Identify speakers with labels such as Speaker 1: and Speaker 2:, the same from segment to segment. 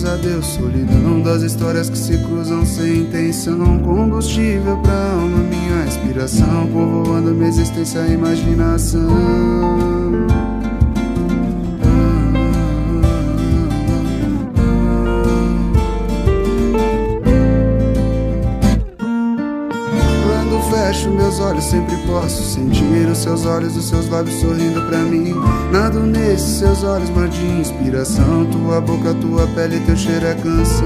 Speaker 1: adeus solidão, das histórias que se cruzam sem intenção. Combustível pra alma, minha inspiração, povoando minha existência, imaginação. Fecho meus olhos, sempre posso sentir os seus olhos, os seus lábios sorrindo pra mim. Nado nesses seus olhos, mar de inspiração. Tua boca, tua pele, teu cheiro é canção.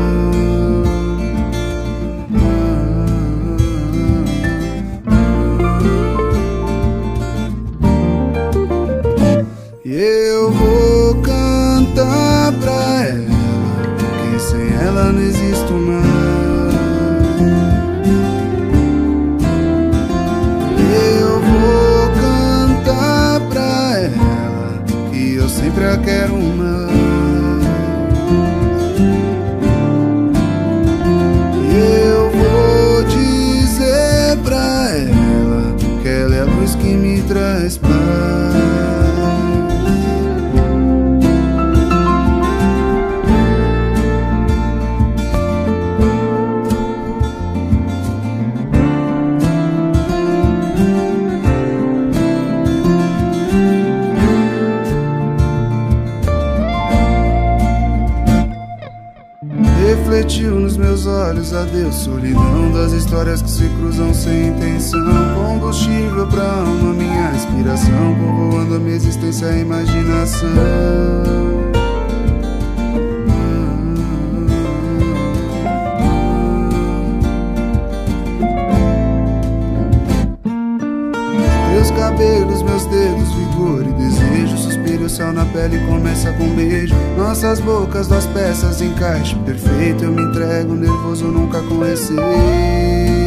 Speaker 1: E eu vou cantar pra ela, porque sem ela não existo mais. Sempre a quero mais. E eu vou dizer pra ela que ela é a luz que me traz paz. Refletiu nos meus olhos, adeus solidão, das histórias que se cruzam sem intenção. Combustível pra alma, minha inspiração, povoando a minha existência, a imaginação. Teus cabelos, meus dedos, vigor e desejo, suspiro, o céu na pele começa com beijo. Nossas bocas, duas peças, encaixe perfeito. Eu me entrego, nervoso, nunca com receio.